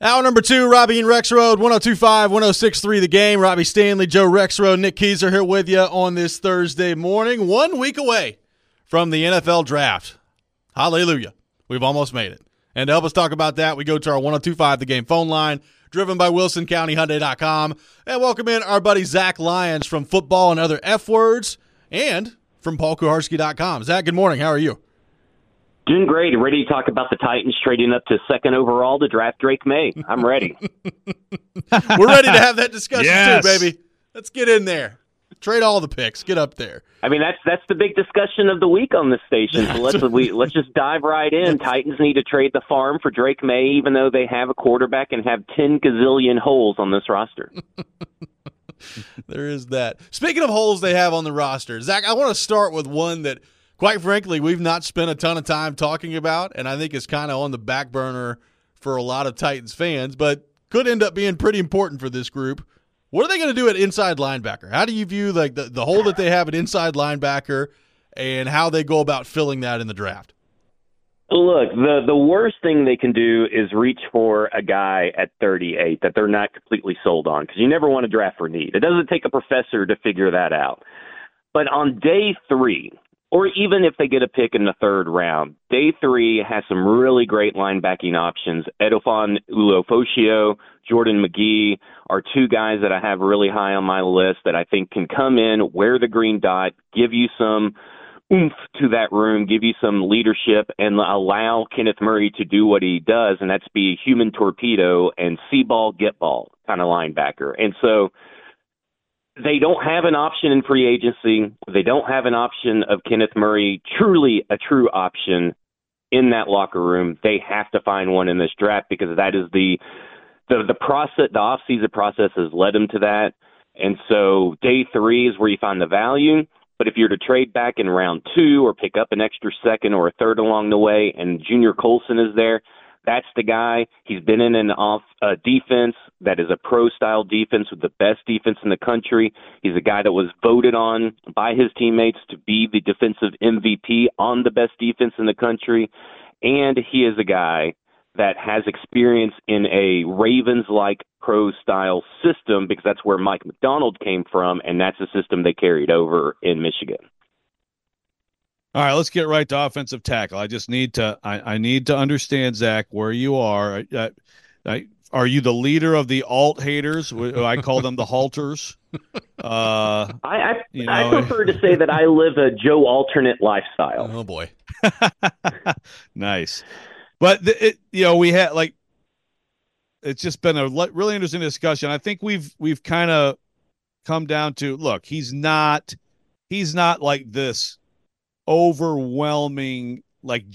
Hour number 2, Robbie and Rexroad, 102.5, 106.3 The Game. Robbie Stanley, Joe Rexroad, Nick Keyser here with you on this Thursday morning. 1 week away from the NFL Draft. Hallelujah. We've almost made it. And to help us talk about that, we go to our 102.5 The Game phone line, driven by WilsonCountyHyundai.com. And welcome in our buddy Zach Lyons from Football and Other F Words and from PaulKuharsky.com. Zach, good morning. How are you? Doing great. Ready to talk about the Titans trading up to second overall to draft Drake May. I'm ready. We're ready to have that discussion Yes. too, baby. Let's get in there. Trade all the picks. Get up there. I mean, that's the big discussion of the week on this station. So let's just dive right in. Titans need to trade the farm for Drake May, even though they have a quarterback and have 10 gazillion holes on this roster. There is that. Speaking of holes they have on the roster, Zach, I want to start with one that, quite frankly, we've not spent a ton of time talking about, and I think is kind of on the back burner for a lot of Titans fans, but could end up being pretty important for this group. What are they going to do at inside linebacker? How do you view like the hole that they have at inside linebacker and how they go about filling that in the draft? Look, the worst thing they can do is reach for a guy at 38 that they're not completely sold on, because you never want to draft for need. It doesn't take a professor to figure that out. But on day 3, or even if they get a pick in the third round, day 3 has some really great linebacking options. Edofon Ulofoshio, Jordan McGee are two guys that I have really high on my list that I think can come in, wear the green dot, give you some oomph to that room, give you some leadership, and allow Kenneth Murray to do what he does, and that's be a human torpedo and see ball, get ball kind of linebacker. And so they don't have an option in free agency. They don't have an option of Kenneth Murray, truly a true option in that locker room. They have to find one in this draft, because that is the process. The offseason process has led them to that. And so day 3 is where you find the value. But if you're to trade back in round 2 or pick up an extra second or a third along the way, and Junior Colson is there, that's the guy. He's been in an defense that is a pro-style defense with the best defense in the country. He's a guy that was voted on by his teammates to be the defensive MVP on the best defense in the country. And he is a guy that has experience in a Ravens-like pro-style system, because that's where Mike McDonald came from, and that's the system they carried over in Michigan. All right, let's get right to offensive tackle. I just need to I need to understand, Zach, where you are. Are you the leader of the alt haters? I call them the halters. I prefer to say that I live a Joe alternate lifestyle. Oh, boy. Nice. But, we had, like, it's just been a really interesting discussion. I think we've kind of come down to, look, he's not like this overwhelming, like,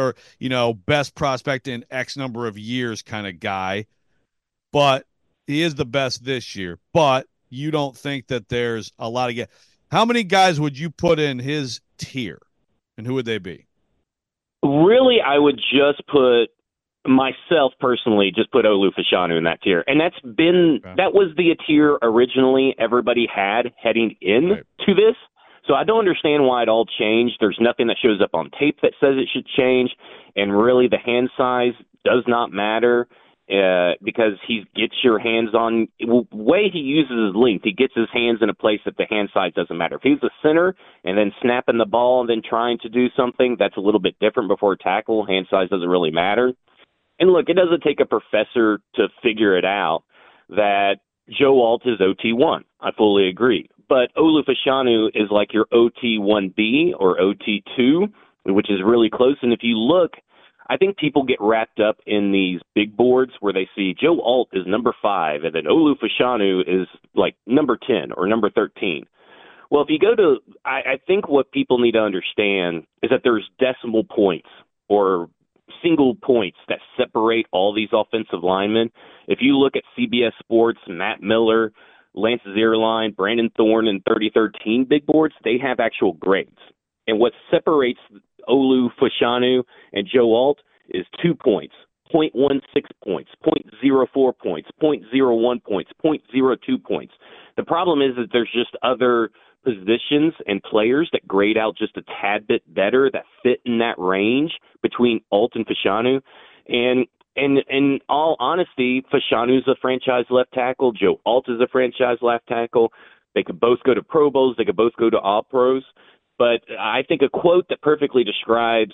best prospect in X number of years kind of guy, but he is the best this year. But you don't think that there's a lot of guys. How many guys would you put in his tier, and who would they be? Really, I would just put myself personally, just put Olu Fashanu in that tier. And that was the tier originally everybody had heading in to this. So I don't understand why it all changed. There's nothing that shows up on tape that says it should change. And really, the hand size does not matter because he gets your hands on – the way he uses his length, he gets his hands in a place that the hand size doesn't matter. If he's a center and then snapping the ball and then trying to do something, that's a little bit different before tackle. Hand size doesn't really matter. And look, it doesn't take a professor to figure it out that Joe Alt is OT1. I fully agree. But Olu Fashanu is like your OT1B or OT2, which is really close. And if you look, I think people get wrapped up in these big boards where they see Joe Alt is number 5 and then Olu Fashanu is like number 10 or number 13. Well, if you go to – I think what people need to understand is that there's decimal points or single points that separate all these offensive linemen. If you look at CBS Sports, Matt Miller, Lance Zierlein, Brandon Thorne, and 3013 big boards, they have actual grades. And what separates Olu Fashanu and Joe Alt is 2 points, 0.16 points, 0.04 points, 0.01 points, 0.02 points. The problem is that there's just other positions and players that grade out just a tad bit better that fit in that range between Alt and Fashanu. And And in all honesty, Fashanu's a franchise left tackle. Joe Alt is a franchise left tackle. They could both go to Pro Bowls. They could both go to All-Pros. But I think a quote that perfectly describes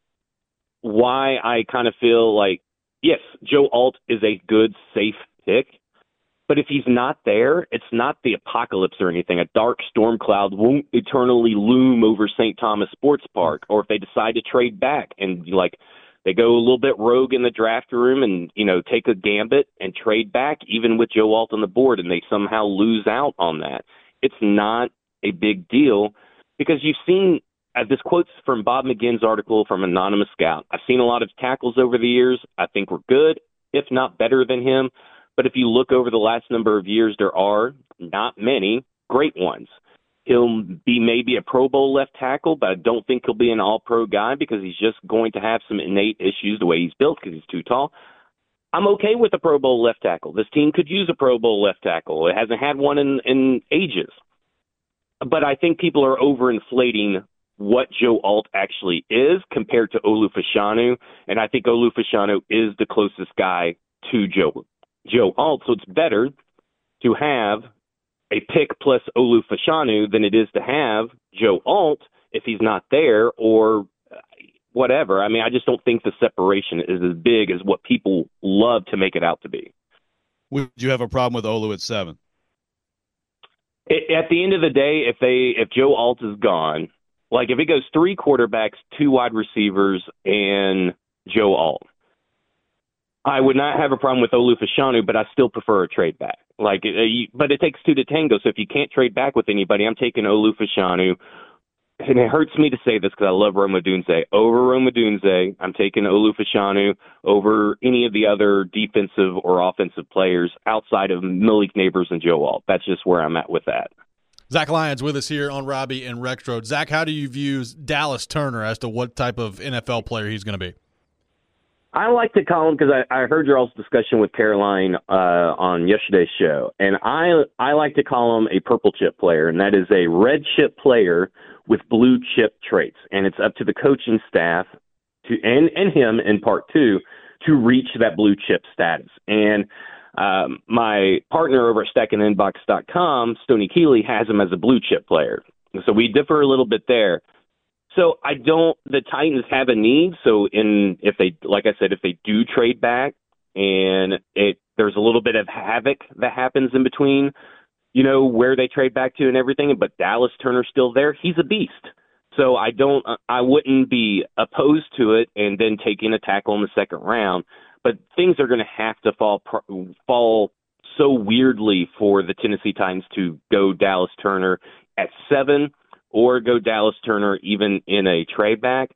why I kind of feel like, yes, Joe Alt is a good, safe pick. But if he's not there, it's not the apocalypse or anything. A dark storm cloud won't eternally loom over St. Thomas Sports Park. Or if they decide to trade back and, like, they go a little bit rogue in the draft room and, take a gambit and trade back, even with Joe Alt on the board, and they somehow lose out on that. It's not a big deal because you've seen, this quote's from Bob McGinn's article from Anonymous Scout. I've seen a lot of tackles over the years. I think we're good, if not better than him. But if you look over the last number of years, there are not many great ones. He'll be maybe a Pro Bowl left tackle, but I don't think he'll be an all-pro guy because he's just going to have some innate issues the way he's built because he's too tall. I'm okay with a Pro Bowl left tackle. This team could use a Pro Bowl left tackle. It hasn't had one in ages. But I think people are overinflating what Joe Alt actually is compared to Olu Fashanu, and I think Olu Fashanu is the closest guy to Joe Alt, so it's better to have a pick plus Olu Fashanu than it is to have Joe Alt if he's not there or whatever. I mean, I just don't think the separation is as big as what people love to make it out to be. Would you have a problem with Olu at 7? At the end of the day, if Joe Alt is gone, like if it goes 3 quarterbacks, 2 wide receivers, and Joe Alt, I would not have a problem with Olu Fashanu, but I still prefer a trade back. But it takes 2 to tango. So if you can't trade back with anybody, I'm taking Olu Fashanu. And it hurts me to say this because I love Rome Odunze. Over Rome Odunze, I'm taking Olu Fashanu over any of the other defensive or offensive players outside of Malik Neighbors and Joe Alt. That's just where I'm at with that. Zach Lyons with us here on Robbie and Rex Road. Zach, how do you view Dallas Turner as to what type of NFL player he's going to be? I like to call him, because I heard your all's discussion with Caroline on yesterday's show, and I like to call him a purple chip player, and that is a red chip player with blue chip traits. And it's up to the coaching staff and him in part two to reach that blue chip status. And my partner over at stackandinbox.com, Stoney Keeley, has him as a blue chip player. So we differ a little bit there. So the Titans have a need. So if they do trade back and there's a little bit of havoc that happens in between, where they trade back to and everything, but Dallas Turner's still there, he's a beast. So I wouldn't be opposed to it and then taking a tackle in the second round, but things are going to have to fall so weirdly for the Tennessee Titans to go Dallas Turner at 7 or go Dallas Turner even in a trade back.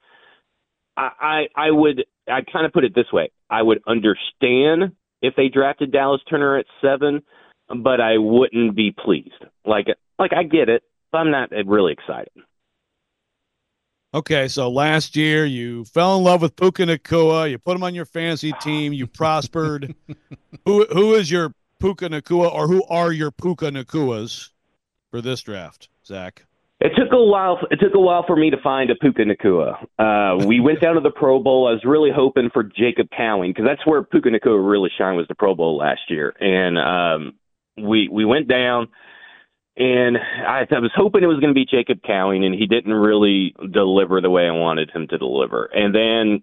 I'd kind of put it this way. I would understand if they drafted Dallas Turner at 7, but I wouldn't be pleased. Like I get it, but I'm not really excited. Okay, so last year you fell in love with Puka Nacua. You put him on your fantasy team. You prospered. Who is your Puka Nacua, or who are your Puka Nacuas for this draft, Zach? It took a while for me to find a Puka Nacua. We went down to the Pro Bowl. I was really hoping for Jacob Cowing, because that's where Puka Nacua really shined, was the Pro Bowl last year. And we went down, and I was hoping it was going to be Jacob Cowing, and he didn't really deliver the way I wanted him to deliver. And then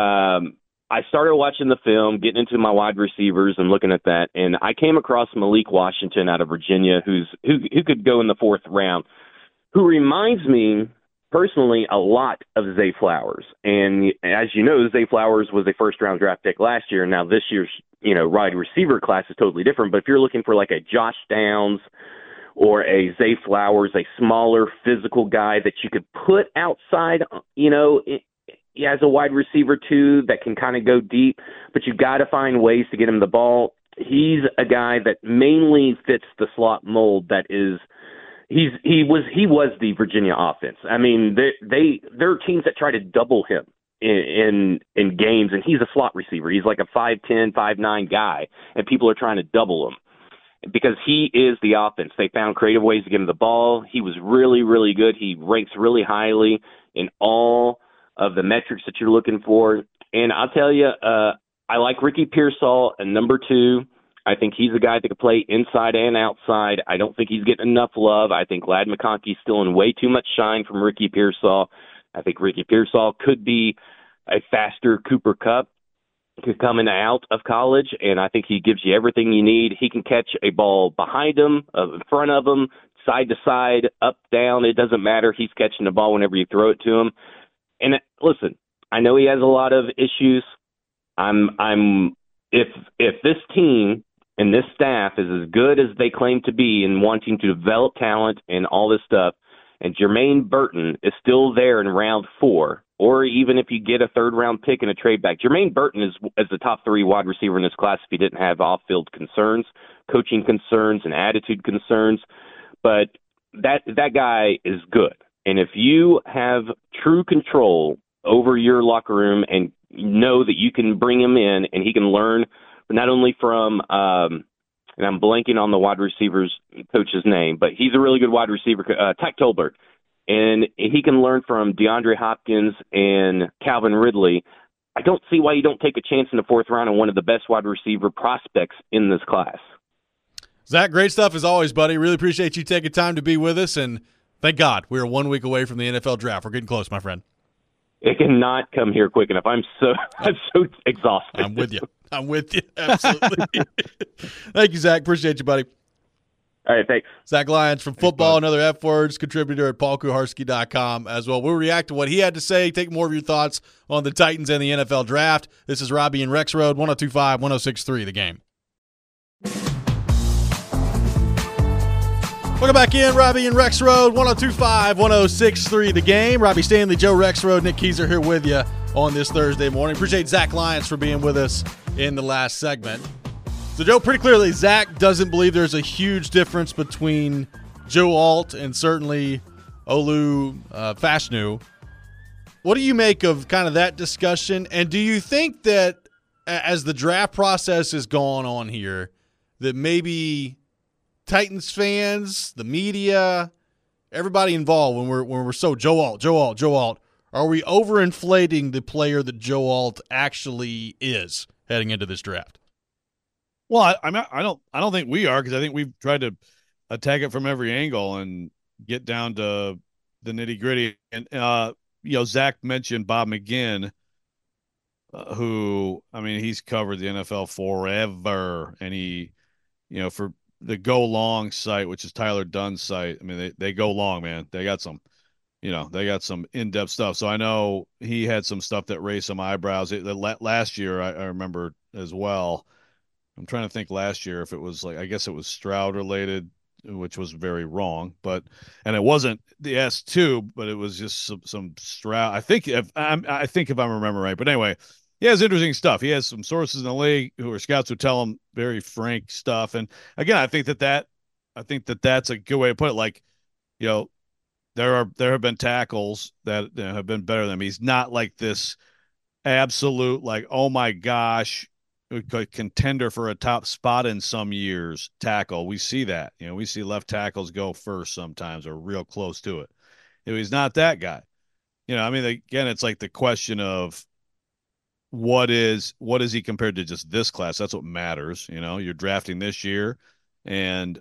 I started watching the film, getting into my wide receivers and looking at that, and I came across Malik Washington out of Virginia, who could go in the 4th round, who reminds me personally a lot of Zay Flowers. And as you know, Zay Flowers was a first-round draft pick last year. Now this year's wide receiver class is totally different. But if you're looking for like a Josh Downs or a Zay Flowers, a smaller physical guy that you could put outside, as a wide receiver too, that can kind of go deep, but you got to find ways to get him the ball. He's a guy that mainly fits the slot mold that is. He was the Virginia offense. I mean, there are teams that try to double him in games, and he's a slot receiver. He's like a 5'10", 5'9" guy, and people are trying to double him because he is the offense. They found creative ways to get him the ball. He was really, really good. He ranks really highly in all of the metrics that you're looking for. And I'll tell you, I like Ricky Pearsall at number 2. I think he's a guy that can play inside and outside. I don't think he's getting enough love. I think Ladd McConkey's still in way too much shine from Ricky Pearsall. I think Ricky Pearsall could be a faster Cooper Kupp coming out of college, and I think he gives you everything you need. He can catch a ball behind him, in front of him, side to side, up, down. It doesn't matter. He's catching the ball whenever you throw it to him. And listen, I know he has a lot of issues. If this team and this staff is as good as they claim to be in wanting to develop talent and all this stuff, and Jermaine Burton is still there in round 4, or even if you get a third-round pick and a trade back, Jermaine Burton is the top 3 wide receiver in this class if he didn't have off-field concerns, coaching concerns, and attitude concerns. But that guy is good. And if you have true control over your locker room and know that you can bring him in and he can learn not only from and I'm blanking on the wide receivers coach's name, but he's a really good wide receiver, Tyke Tolbert. And he can learn from DeAndre Hopkins and Calvin Ridley. I don't see why you don't take a chance in the 4th round on one of the best wide receiver prospects in this class. Zach, great stuff as always, buddy. Really appreciate you taking time to be with us, and thank God we are 1 week away from the NFL draft. We're getting close, my friend. It cannot come here quick enough. I'm so exhausted. I'm with you. Absolutely. Thank you, Zach. Appreciate you, buddy. All right, thanks. Zach Lyons from Football and Other F Words, contributor at paulkuharsky.com as well. We'll react to what he had to say, take more of your thoughts on the Titans and the NFL draft. This is Robbie and Rex Road, 102.5, 106.3, The Game. Welcome back in, Robbie and Rex Road, 102.5, 106.3, The Game. Robbie Stanley, Joe Rex Road, Nick Keyser here with you on this Thursday morning. Appreciate Zach Lyons for being with us in the last segment. So, Joe, pretty clearly, Zach doesn't believe there's a huge difference between Joe Alt and certainly Olu Fashanu. What do you make of kind of that discussion? And do you think that as the draft process has gone on here, that maybe Titans fans, the media, everybody involved, when we're so Joe Alt, are we overinflating the player that Joe Alt actually is heading into this draft? Well, I don't think we are, because I think we've tried to attack it from every angle and get down to the nitty gritty. And Zach mentioned Bob McGinn, who, I mean, he's covered the NFL forever, and he, for the Go Long site, which is Tyler Dunn's site. I mean, they go long, man. They got some in-depth stuff. So I know he had some stuff that raised some eyebrows. Last year, I remember as well. I'm trying to think last year if it was I guess it was Stroud related, which was very wrong, and it wasn't the S2, but it was just some Stroud. I think if I'm remembering right, but anyway, he has interesting stuff. He has some sources in the league who are scouts who tell him very frank stuff. And again, I think that's a good way to put it. There have been tackles that have been better than him. He's not like this absolute, oh my gosh, contender for a top spot in some years tackle. We see that. We see left tackles go first sometimes or real close to it. He's not that guy. Again, it's like the question of what is he compared to just this class? That's what matters. You're drafting this year, and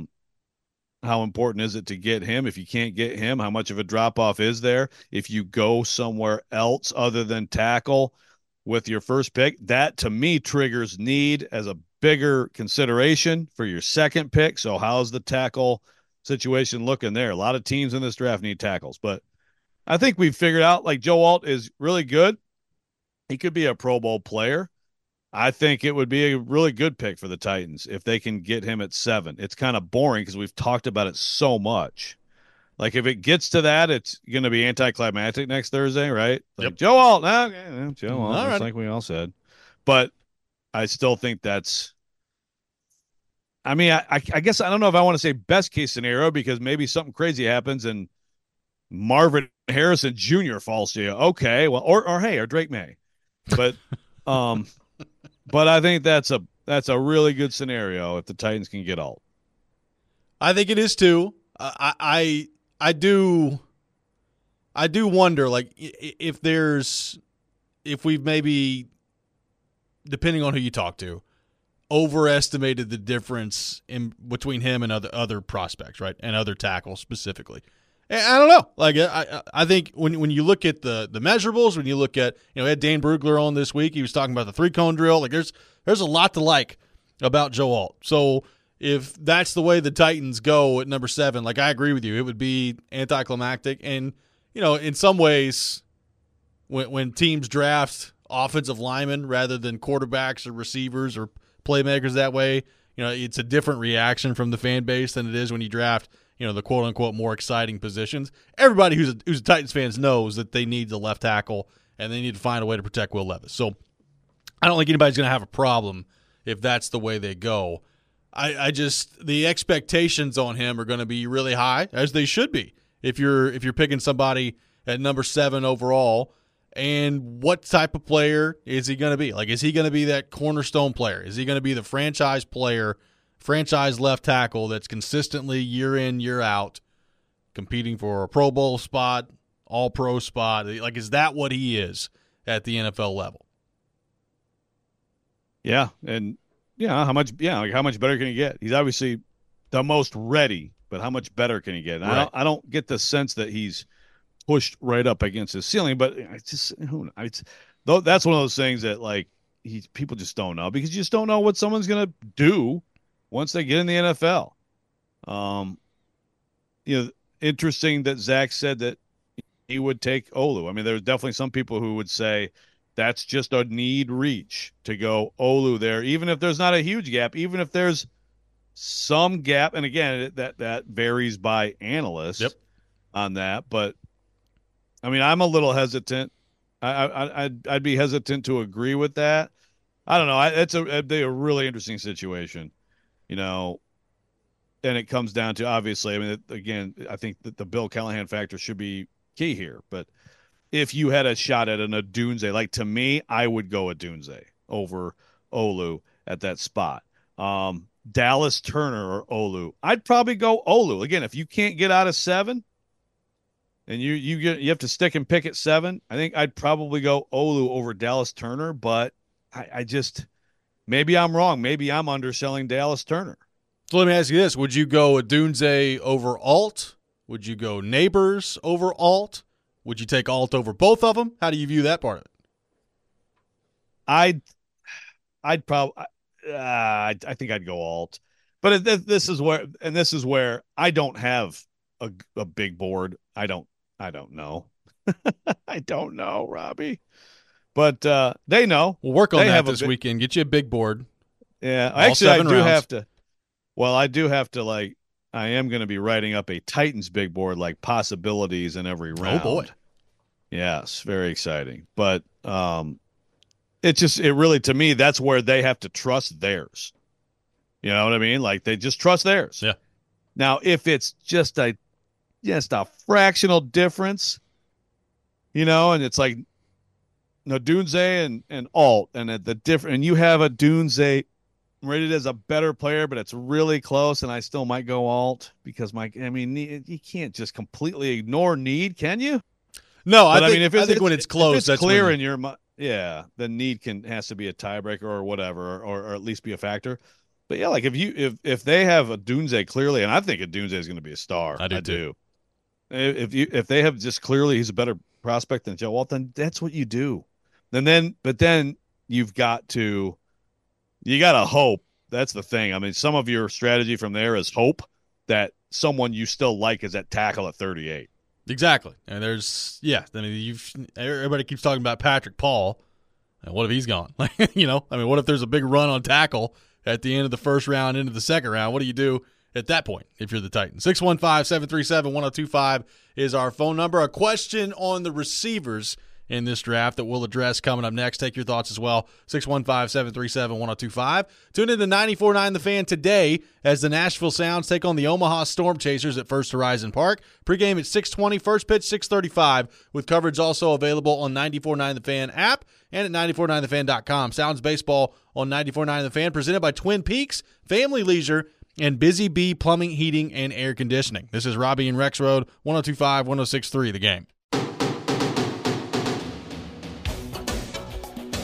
how important is it to get him? If you can't get him, how much of a drop-off is there? If you go somewhere else other than tackle with your first pick, that to me triggers need as a bigger consideration for your second pick. So how's the tackle situation looking there? A lot of teams in this draft need tackles, but I think we've figured out Joe Alt is really good. He could be a Pro Bowl player. I think it would be a really good pick for the Titans if they can get him at 7. It's kind of boring because we've talked about it so much. If it gets to that, it's going to be anticlimactic next Thursday, right? Yep. Joe Alt. Okay, Joe Alt, all right. Like we all said. But I still think that's – I guess I don't know if I want to say best case scenario, because maybe something crazy happens and Marvin Harrison Jr. falls to you. Okay, well, or Drake May. But but I think that's a really good scenario if the Titans can get Alt. I think it is too. I do wonder, if we've maybe depending on who you talk to, overestimated the difference in between him and other prospects, right, and other tackles specifically. And I don't know. Like I think when you look at the measurables, when you look at, we had Dane Brugler on this week. He was talking about the 3-cone drill. Like there's a lot to like about Joe Alt. So if that's the way the Titans go at number 7, like I agree with you, it would be anticlimactic. And in some ways, when teams draft offensive linemen rather than quarterbacks or receivers or playmakers that way, it's a different reaction from the fan base than it is when you draft the quote-unquote more exciting positions. Everybody who's a Titans fans knows that they need the left tackle and they need to find a way to protect Will Levis. So I don't think anybody's going to have a problem if that's the way they go. I just, the expectations on him are going to be really high, as they should be, if you're picking somebody at number 7 overall. And what type of player is he going to be? Like, is he going to be that cornerstone player? Is he going to be the franchise player, franchise left tackle that's consistently year in, year out competing for a Pro Bowl spot, All-Pro spot? Like, is that what he is at the NFL level? Yeah, and how much better can he get? He's obviously the most ready, but how much better can he get? Right. I don't get the sense that he's pushed right up against his ceiling, but that's one of those things that like people just don't know, because you just don't know what someone's going to do once they get in the NFL. Interesting that Zach said that he would take Olu. I mean, there's definitely some people who would say that's just a need reach to go Olu there, even if there's not a huge gap, even if there's some gap. And again, that varies by analyst on that. But I mean, I'm a little hesitant. I'd be hesitant to agree with that. I don't know. It'd be a really interesting situation, and it comes down to, obviously, I mean, again, I think that the Bill Callahan factor should be key here. But if you had a shot at an Odunze, like, to me, I would go Odunze over Olu at that spot. Dallas Turner or Olu, I'd probably go Olu. Again, if you can't get out of 7 and you have to stick and pick at 7, I think I'd probably go Olu over Dallas Turner. But I just, maybe I'm wrong. Maybe I'm underselling Dallas Turner. So let me ask you this. Would you go Odunze over Alt? Would you go Neighbors over Alt? Would you take Alt over both of them? How do you view that part of it? I'd probably, I think I'd go Alt. But this is where I don't have a big board. I don't know. I don't know, Robbie. But they know. We'll work on that this weekend. Get you a big board. Yeah. Actually, I do have to, like, I am going to be writing up a Titans big board, like possibilities in every round. Oh, boy. Yes, very exciting. But it really, to me, that's where they have to trust theirs. You know what I mean? Like, they just trust theirs. Yeah. Now, if it's just a fractional difference, and it's like Odunze and Alt, and and you have Odunze rated as a better player, but it's really close, and I still might go Alt because you can't just completely ignore need, can you? No, I think when it's close, if it's that's clear in your mind. Yeah, the need has to be a tiebreaker or whatever, or at least be a factor. But yeah, like if they have Odunze clearly, and I think Odunze is going to be a star. I do. If they have just clearly he's a better prospect than Joe Alt, then that's what you do. But then you got to hope. That's the thing. I mean, some of your strategy from there is hope that someone you still like is at tackle at 38. Exactly. And everybody keeps talking about Patrick Paul. And what if he's gone? What if there's a big run on tackle at the end of the first round, into the second round? What do you do at that point if you're the Titans? 615-737-1025 is our phone number. A question on the receivers in this draft that we'll address coming up next. Take your thoughts as well. 615-737-1025. Tune in to 94.9 The Fan today as the Nashville Sounds take on the Omaha Storm Chasers at First Horizon Park. Pregame at 6:20, first pitch 6:35, with coverage also available on 94.9 The Fan app and at 949thefan.com. Sounds baseball on 94.9 The Fan, presented by Twin Peaks, Family Leisure, and Busy Bee Plumbing, Heating, and Air Conditioning. This is Robbie and Rex Road, 102.5, 106.3 The Game.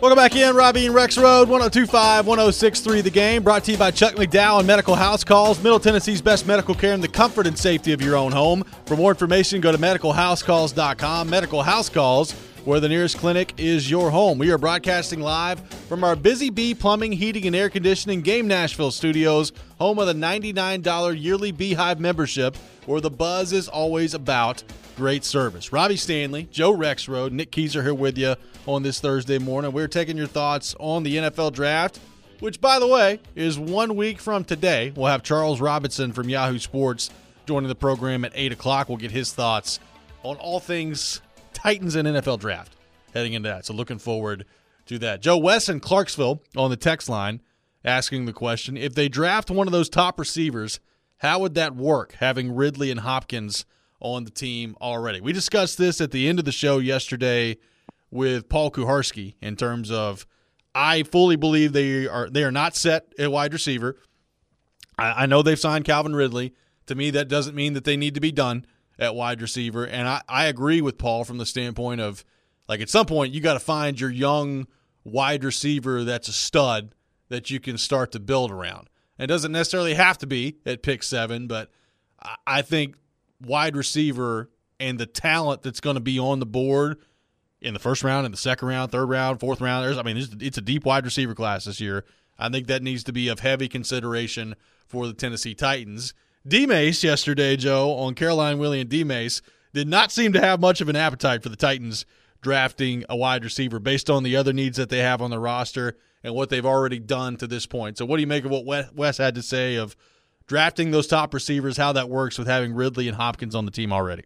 Welcome back in, Robbie and Rex Road, 102.5, 106.3 The Game, brought to you by Chuck McDowell and Medical House Calls, Middle Tennessee's best medical care in the comfort and safety of your own home. For more information, go to medicalhousecalls.com. Medical House Calls, where the nearest clinic is your home. We are broadcasting live from our Busy Bee Plumbing, Heating, and Air Conditioning Game Nashville studios, home of the $99 yearly Beehive membership, where the buzz is always about great service. Robbie Stanley, Joe Rexrode, Nick Keyser here with you on this Thursday morning. We're taking your thoughts on the NFL Draft, which, by the way, is 1 week from today. We'll have Charles Robinson from Yahoo Sports joining the program at 8 o'clock. We'll get his thoughts on all things Titans and NFL Draft heading into that. So looking forward to that. Joe West in Clarksville on the text line asking the question, if they draft one of those top receivers, how would that work, having Ridley and Hopkins on the team already? We discussed this at the end of the show yesterday with Paul Kuharsky in terms of, I fully believe they are not set at wide receiver. I know they've signed Calvin Ridley. To me, that doesn't mean that they need to be done at wide receiver. And I agree with Paul from the standpoint of, like, at some point you got to find your young wide receiver that's a stud that you can start to build around. It doesn't necessarily have to be at pick 7, but I think wide receiver and the talent that's going to be on the board in the first round, in the second round, third round, fourth round, it's a deep wide receiver class this year. I think that needs to be of heavy consideration for the Tennessee Titans. D-Mace yesterday, Joe, on Caroline Willie and D-Mace, did not seem to have much of an appetite for the Titans drafting a wide receiver based on the other needs that they have on the roster and what they've already done to this point. So what do you make of what Wes had to say of drafting those top receivers, how that works with having Ridley and Hopkins on the team already?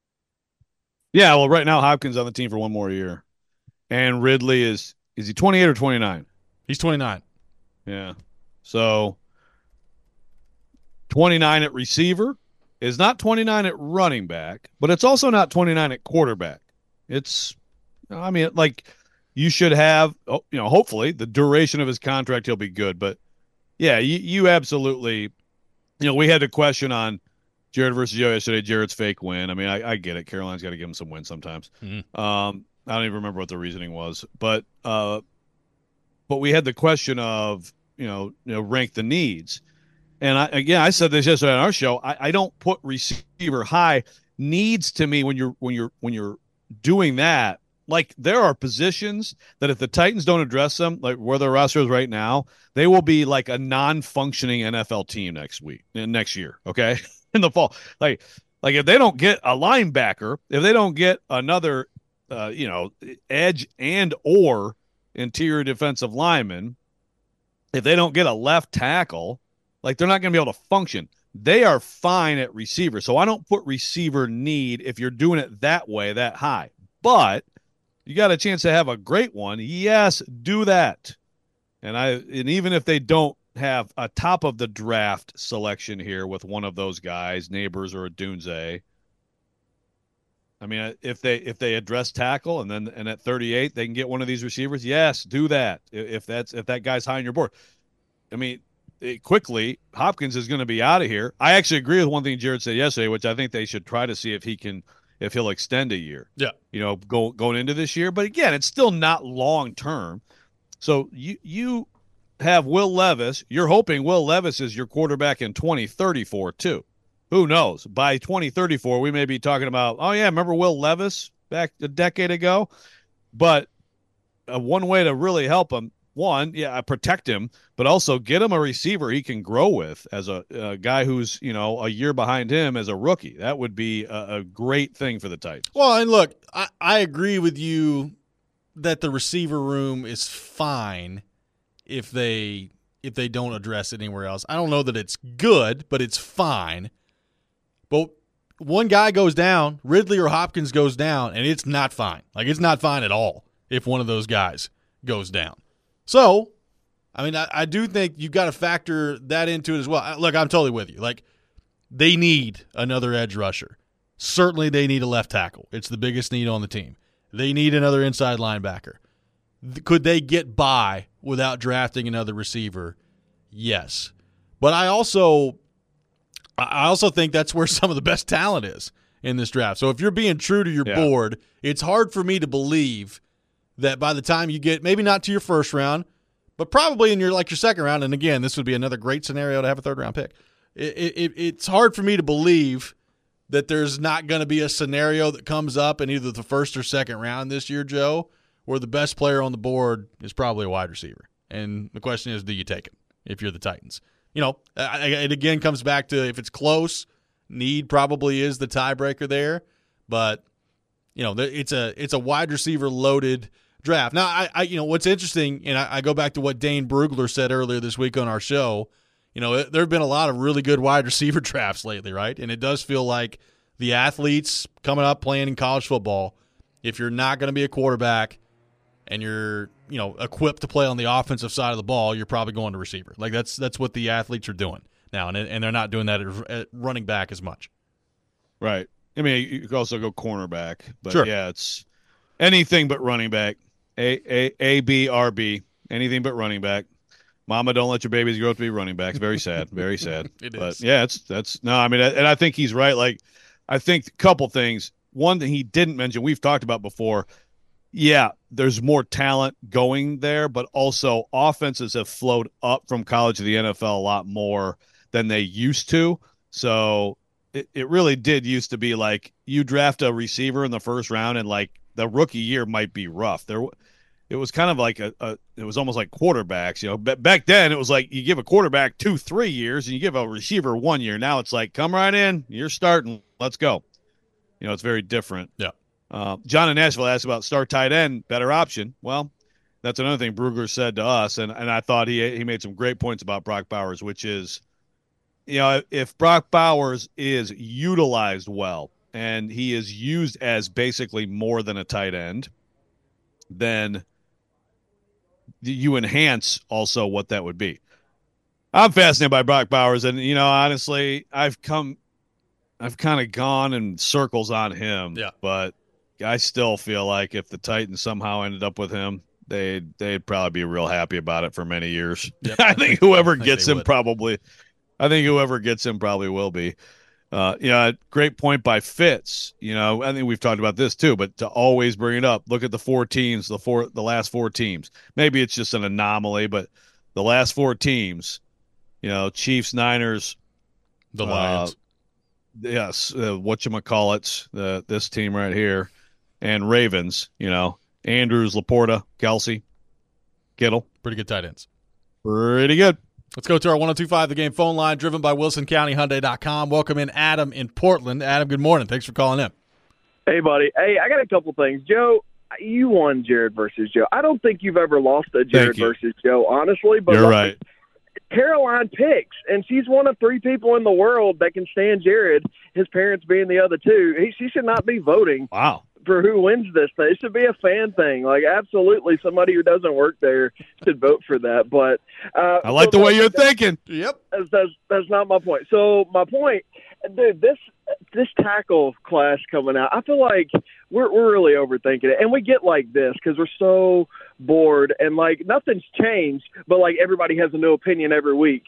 Yeah, well, right now Hopkins on the team for one more year. And Ridley is he 28 or 29? He's 29. Yeah. So 29 at receiver is not 29 at running back, but it's also not 29 at quarterback. It's, I mean, like, you should have, hopefully the duration of his contract, he'll be good. But yeah, you absolutely, we had a question on Jared versus Joe yesterday, Jared's fake win. I mean, I get it. Caroline's got to give him some wins sometimes. Mm-hmm. I don't even remember what the reasoning was, but we had the question of, rank the needs. And I said this yesterday on our show. I don't put receiver high. Needs to me when you're doing that, like, there are positions that if the Titans don't address them, like where their roster is right now, they will be like a non-functioning NFL team next year. Okay, in the fall, like if they don't get a linebacker, if they don't get another, edge and or interior defensive lineman, if they don't get a left tackle, like, they're not going to be able to function. They are fine at receiver. So I don't put receiver need if you're doing it that way, that high. But you got a chance to have a great one. Yes, do that. And even if they don't have a top of the draft selection here with one of those guys, Neighbors or a Dunze, I mean, if they address tackle and at 38 they can get one of these receivers, yes, do that. If that guy's high on your board. I mean, quickly, Hopkins is going to be out of here. I actually agree with one thing Jared said yesterday, which I think they should try to see if he'll extend a year. Yeah. Going into this year. But again, it's still not long term. So you have Will Levis. You're hoping Will Levis is your quarterback in 2034 too. Who knows? By 2034, we may be talking about, oh yeah, remember Will Levis back a decade ago? But one way to really help him, protect him, but also get him a receiver he can grow with as a guy who's, a year behind him as a rookie. That would be a great thing for the Titans. Well, and look, I agree with you that the receiver room is fine if they don't address it anywhere else. I don't know that it's good, but it's fine. But one guy goes down, Ridley or Hopkins goes down, and it's not fine. Like, it's not fine at all if one of those guys goes down. So, I mean, I do think you've got to factor that into it as well. Look, I'm totally with you. Like, they need another edge rusher. Certainly they need a left tackle. It's the biggest need on the team. They need another inside linebacker. Could they get by without drafting another receiver? Yes. But I also think that's where some of the best talent is in this draft. So if you're being true to your board, it's hard for me to believe that by the time you get, maybe not to your first round, but probably in your second round, and again, this would be another great scenario to have a third-round pick. It's hard for me to believe that there's not going to be a scenario that comes up in either the first or second round this year, Joe, where the best player on the board is probably a wide receiver. And the question is, do you take him if you're the Titans? It again comes back to if it's close, need probably is the tiebreaker there. But, it's a wide receiver loaded draft. Now, what's interesting, and I go back to what Dane Brugler said earlier this week on our show, there have been a lot of really good wide receiver drafts lately, right? And it does feel like the athletes coming up playing in college football, if you're not going to be a quarterback and you're, equipped to play on the offensive side of the ball, you're probably going to receiver. Like that's what the athletes are doing now, and they're not doing that at running back as much. Right. I mean, you could also go cornerback, but sure. Yeah, it's anything but running back. A, B, RB, anything but running back. Mama, don't let your babies grow up to be running backs. Very sad. Very sad. It but is. Yeah, and I think he's right. Like, I think a couple things. One thing he didn't mention, we've talked about before. Yeah, there's more talent going there, but also offenses have flowed up from college to the NFL a lot more than they used to. So it really did used to be like you draft a receiver in the first round and like the rookie year might be rough. It was kind of like it was almost like quarterbacks, back then it was like you give a quarterback 2-3 years and you give a receiver 1 year. Now it's like, come right in, you're starting, let's go. It's very different. Yeah. John in Nashville asked about star tight end, better option. Well, that's another thing Brugler said to us. And I thought he made some great points about Brock Bowers, which is, if Brock Bowers is utilized well and he is used as basically more than a tight end, then you enhance also what that would be. I'm fascinated by Brock Bowers, and honestly, I've kind of gone in circles on him. Yeah. But I still feel like if the Titans somehow ended up with him, they'd probably be real happy about it for many years. Yep. I think whoever gets him probably will be. Great point by Fitz. I think we've talked about this too, but to always bring it up, look at the four teams, the last four teams. Maybe it's just an anomaly, but the last four teams, Chiefs, Niners, the Lions. Yes, whatchamacallits, this team right here, and Ravens, Andrews, Laporta, Kelsey, Kittle. Pretty good tight ends. Pretty good. Let's go to our 102.5 The Game phone line, driven by WilsonCountyHyundai.com. Welcome in Adam in Portland. Adam, good morning. Thanks for calling in. Hey, buddy. Hey, I got a couple things. Joe, you won Jared versus Joe. I don't think you've ever lost a Jared versus Joe, honestly. But you're right. Caroline picks, and she's one of 3 people in the world that can stand Jared, his parents being the other 2. She should not be voting. Wow. For who wins this thing. It should be a fan thing. Like, absolutely, somebody who doesn't work there should vote for that. But I like the way you're thinking. Yep. That's not my point. So my point, dude, this tackle class coming out, I feel like we're really overthinking it. And we get like this because we're so bored and, like, nothing's changed, but, like, everybody has a new opinion every week.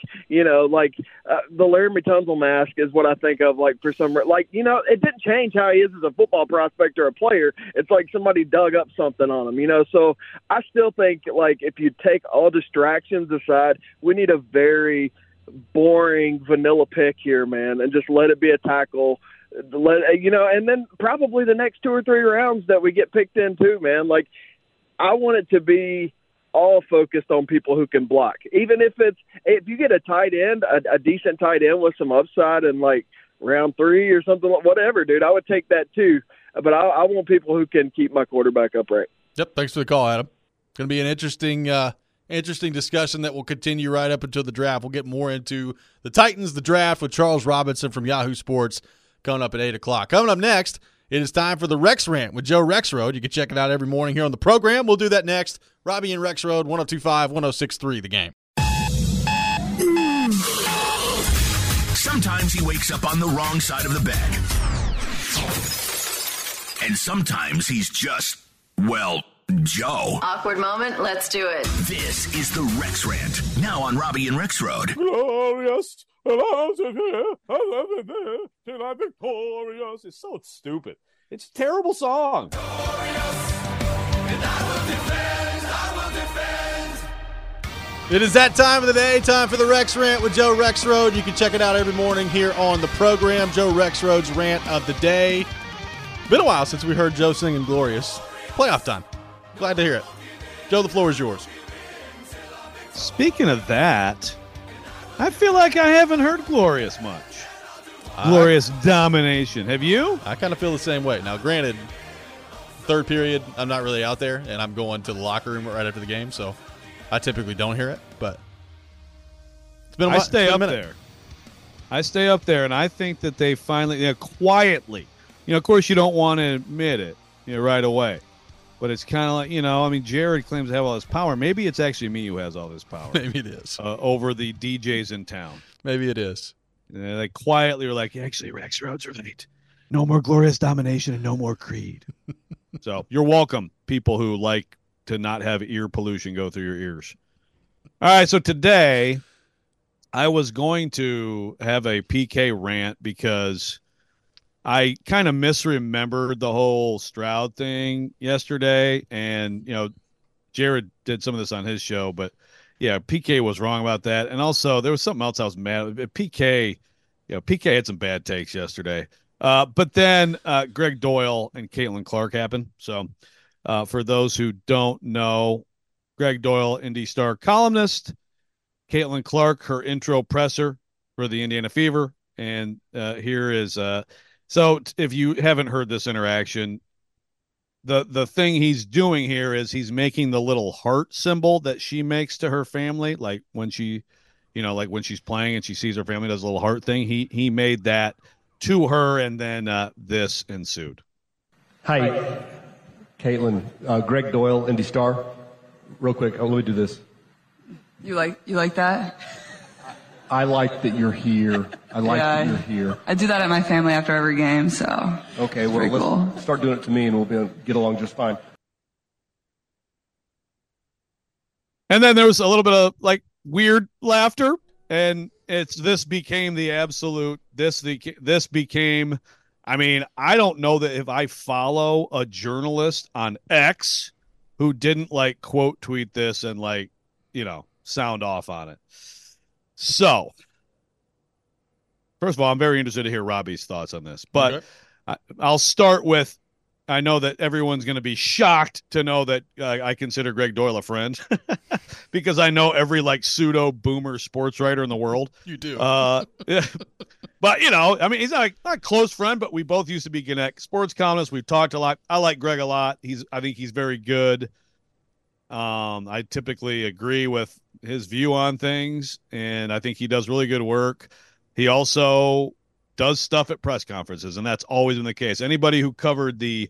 The Laramie Tunsil mask is what I think of, like, for some – like, it didn't change how he is as a football prospect or a player. It's like somebody dug up something on him, So I still think, like, if you take all distractions aside, we need a very boring vanilla pick here, man, and just let it be a tackle. And then probably the next 2 or 3 rounds that we get picked in too, man. Like, I want it to be all focused on people who can block. Even if you get a tight end, a decent tight end with some upside in like round 3 or something, whatever, dude, I would take that too. But I want people who can keep my quarterback upright. Yep. Thanks for the call, Adam. Going to be an interesting discussion that will continue right up until the draft. We'll get more into the Titans, the draft with Charles Robinson from Yahoo Sports coming up at 8 o'clock. Coming up next, it is time for the Rex Rant with Joe Rexrode. You can check it out every morning here on the program. We'll do that next. Robbie and Rexrode, 102.5, 106.3 The Game. Sometimes he wakes up on the wrong side of the bed. And sometimes he's just, Joe. Awkward moment, let's do it. This is the Rex Rant, now on Robbie and Rexrode. Glorious, victorious. It's so stupid. It's a terrible song. Glorious, It is that time of the day, time for the Rex Rant with Joe Rexrode. You can check it out every morning here on the program. Joe Rexrode's Rant of the Day. Been a while since we heard Joe singing Glorious. Playoff time. Glad to hear it. Joe, the floor is yours. Speaking of that, I feel like I haven't heard Glorious much. Glorious domination. Have you? I kind of feel the same way. Now, granted, third period, I'm not really out there, and I'm going to the locker room right after the game, so I typically don't hear it, but it's been a while. I stay up there. I stay up there, and I think that they finally, quietly, of course you don't want to admit it, right away. But it's kind of like, Jared claims to have all this power. Maybe it's actually me who has all this power. Maybe it is. Over the DJs in town. Maybe it is. And they quietly were like, actually, Rexrode's right. No more Glorious domination and no more Creed. So you're welcome, people who like to not have ear pollution go through your ears. All right, so today I was going to have a PK rant because I kind of misremembered the whole Stroud thing yesterday, and Jared did some of this on his show, but yeah, PK was wrong about that, and also there was something else I was mad at. PK had some bad takes yesterday, but then Greg Doyle and Caitlin Clark happened. So for those who don't know, Greg Doyle, Indy Star columnist, Caitlin Clark, her intro presser for the Indiana Fever, and here is. So if you haven't heard this interaction, the thing he's doing here is he's making the little heart symbol that she makes to her family, like when she, like when she's playing and she sees her family does a little heart thing. He made that to her, and then this ensued. Hi, Caitlin. Greg Doyle, Indy Star. Real quick, let me do this. You like that? I like that you're here. I like that you're here. I do that at my family after every game, so. Okay, well, let's start doing it to me, and we'll be able to get along just fine. And then there was a little bit of weird laughter, and this became the absolute. This became. I mean, I don't know that if I follow a journalist on X who didn't quote tweet this and sound off on it. So, first of all, I'm very interested to hear Robbie's thoughts on this, but okay. I'll start with, I know that everyone's going to be shocked to know that I consider Greg Doyle a friend because I know every pseudo boomer sports writer in the world. You do. But he's not a close friend, but we both used to be Gannett sports columnists. We've talked a lot. I like Greg a lot. I think he's very good. I typically agree with his view on things, and I think he does really good work. He also does stuff at press conferences, and that's always been the case. Anybody who covered the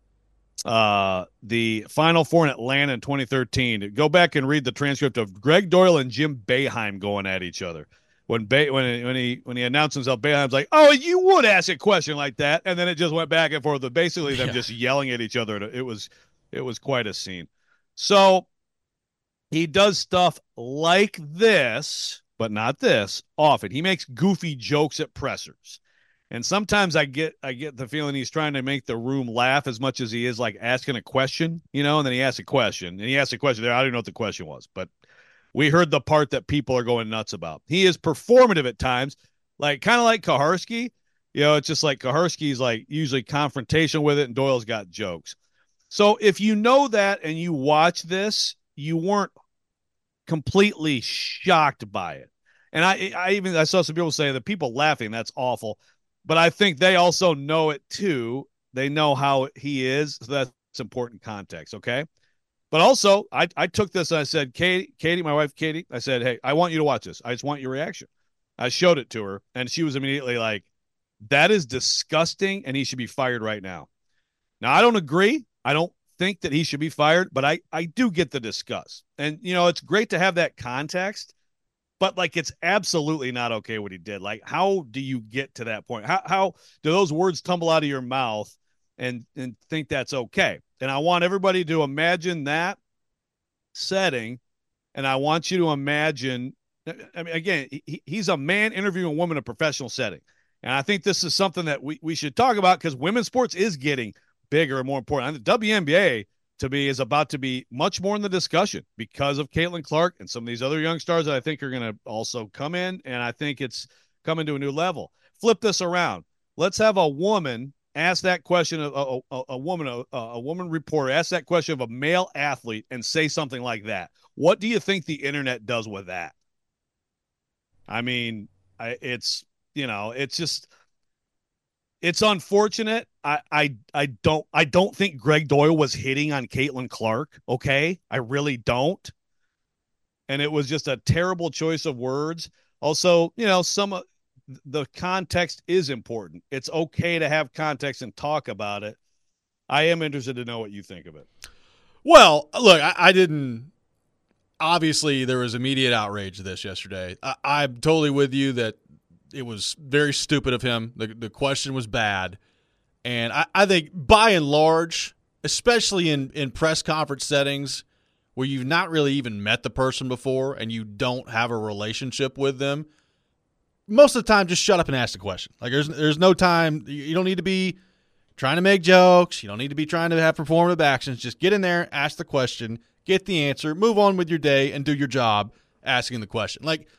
Final Four in Atlanta in 2013, go back and read the transcript of Greg Doyle and Jim Boeheim going at each other. When he announced himself, Boeheim's like, "Oh, you would ask a question like that," and then it just went back and forth. But basically, them just yelling at each other. It was quite a scene. So he does stuff like this, but not this often. He makes goofy jokes at pressers. And sometimes I get the feeling he's trying to make the room laugh as much as he is asking a question, and then he asks a question. And he asked a question there. I don't know what the question was, but we heard the part that people are going nuts about. He is performative at times, kind of like Kaharski. It's just Kaharski's usually confrontational with it, and Doyle's got jokes. So if you know that and you watch this, you weren't completely shocked by it. And I saw some people say that people laughing, that's awful. But I think they also know it too. They know how he is. So that's important context. Okay. But also I took this and I said, Katie, my wife, Katie, I said, hey, I want you to watch this. I just want your reaction. I showed it to her and she was immediately like, that is disgusting. And he should be fired right now. Now, I don't agree. I don't think that he should be fired, but I do get the disgust. And, it's great to have that context, but it's absolutely not okay what he did. How do you get to that point? How do those words tumble out of your mouth and think that's okay? And I want everybody to imagine that setting. And I want you to imagine, again, he's a man interviewing a woman in a professional setting. And I think this is something that we should talk about because women's sports is getting bigger and more important. The WNBA to me is about to be much more in the discussion because of Caitlin Clark and some of these other young stars that I think are going to also come in, and I think it's coming to a new level. Flip this around. Let's have a woman ask that question of a woman reporter ask that question of a male athlete and say something like that. What do you think the internet does with that? I mean, it's unfortunate. I don't think Greg Doyle was hitting on Caitlin Clark. Okay. I really don't. And it was just a terrible choice of words. Also, the context is important. It's okay to have context and talk about it. I am interested to know what you think of it. Well, look, I didn't. Obviously, there was immediate outrage to this yesterday. I'm totally with you that it was very stupid of him. The question was bad. And I think by and large, especially in press conference settings where you've not really even met the person before and you don't have a relationship with them, most of the time, just shut up and ask the question. Like, there's no time. You don't need to be trying to make jokes. You don't need to be trying to have performative actions. Just get in there, ask the question, get the answer, move on with your day, and do your job asking the question. Like,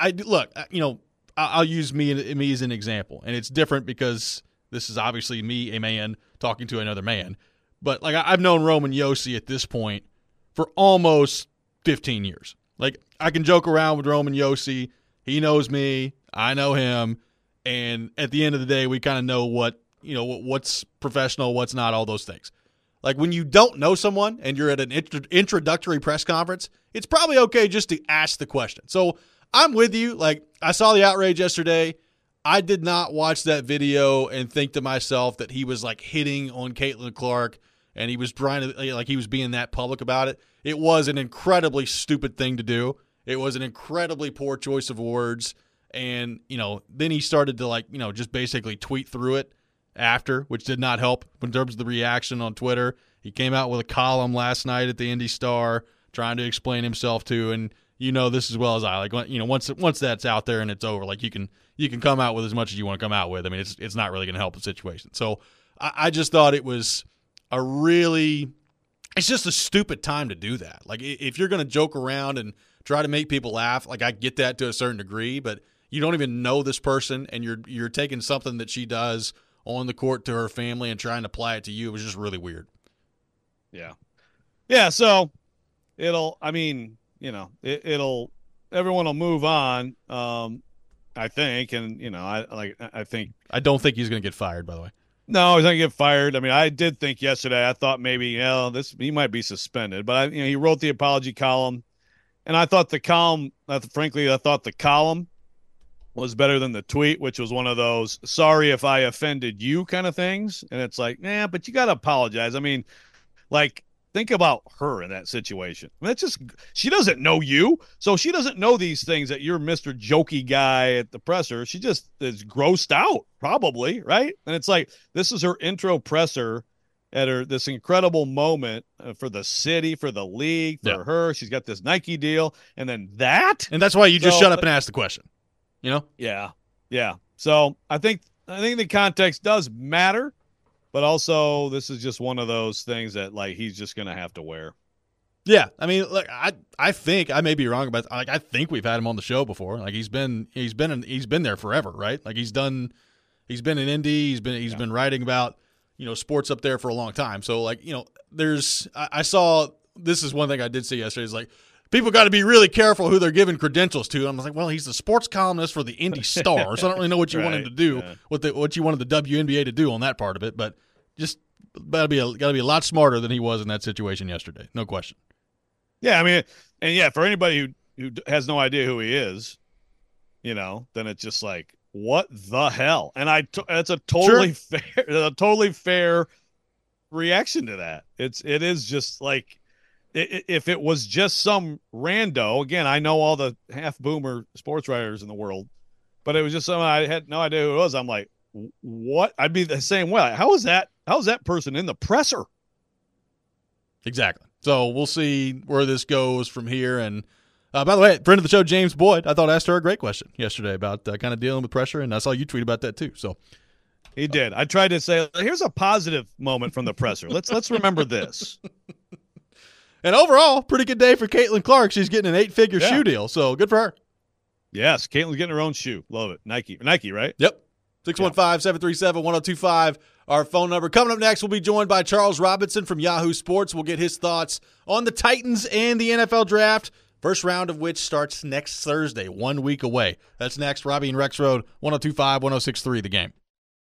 I'll use me as an example, and it's different because this is obviously me, a man, talking to another man. But, like, I've known Roman Josi at this point for almost 15 years. Like, I can joke around with Roman Josi. He knows me. I know him, and at the end of the day, we kind of know what's professional, what's not, all those things. Like, when you don't know someone and you're at an introductory press conference, it's probably okay just to ask the question. So I'm with you. Like, I saw the outrage yesterday. I did not watch that video and think to myself that he was, like, hitting on Caitlin Clark and he was trying to, like, he was being that public about it. It was an incredibly stupid thing to do. It was an incredibly poor choice of words. And, then he started to, just basically tweet through it after, which did not help in terms of the reaction on Twitter. He came out with a column last night at the Indy Star trying to explain himself to, and this as well as I, like, once that's out there and it's over, like, you can come out with as much as you want to come out with. I mean, it's not really going to help the situation. So I just thought it was it's just a stupid time to do that. Like, if you're going to joke around and try to make people laugh, like, I get that to a certain degree, but you don't even know this person, and you're taking something that she does on the court to her family and trying to apply it to you. It was just really weird. Yeah. Yeah, so everyone will move on, I think, and I don't think he's going to get fired, by the way. No, he's not going to get fired. I mean, I did think yesterday, I thought maybe, he might be suspended, but he wrote the apology column, and I thought the column was better than the tweet, which was one of those sorry if I offended you kind of things. And it's like, but you got to apologize. I mean, like, think about her in that situation. I mean, she doesn't know you. So she doesn't know these things that you're Mr. Jokey guy at the presser. She just is grossed out, probably, right? And it's like, this is her intro presser at this incredible moment for the city, for the league, for her. She's got this Nike deal. And then that. And that's why you just shut up and ask the question. Yeah. So I think the context does matter, but also this is just one of those things that, like, he's just going to have to wear. Yeah, I mean, look, I think I may be wrong about. Like, I think we've had him on the show before. Like, he's been there forever, right? Like, he's been in Indy. He's been writing about sports up there for a long time. So, like, I saw, this is one thing I did see yesterday, is like, people got to be really careful who they're giving credentials to. And I was like, well, he's the sports columnist for the Indy Star, so I don't really know what you wanted to do, what you wanted the WNBA to do on that part of it. But just got to be a lot smarter than he was in that situation yesterday, no question. Yeah, I mean, and yeah, for anybody who has no idea who he is, then it's just like, what the hell? And that's a totally fair reaction to that. It is just like, if it was just some rando, again, I know all the half-boomer sports writers in the world, but it was just someone I had no idea who it was. I'm like, what? I'd be the same way. How is that person in the presser? Exactly. So we'll see where this goes from here. And by the way, friend of the show, James Boyd, I thought asked her a great question yesterday about kind of dealing with pressure, and I saw you tweet about that too. So He did. I tried to say, here's a positive moment from the presser. Let's remember this. And overall, pretty good day for Caitlin Clark. She's getting an 8-figure shoe deal, so good for her. Yes, Caitlin's getting her own shoe. Love it. Nike, right? Yep. 615-737-1025, our phone number. Coming up next, we'll be joined by Charles Robinson from Yahoo Sports. We'll get his thoughts on the Titans and the NFL Draft, first round of which starts next Thursday, 1 week away. That's next. Robbie and Rex Road, 102.5, 106.3 The Game.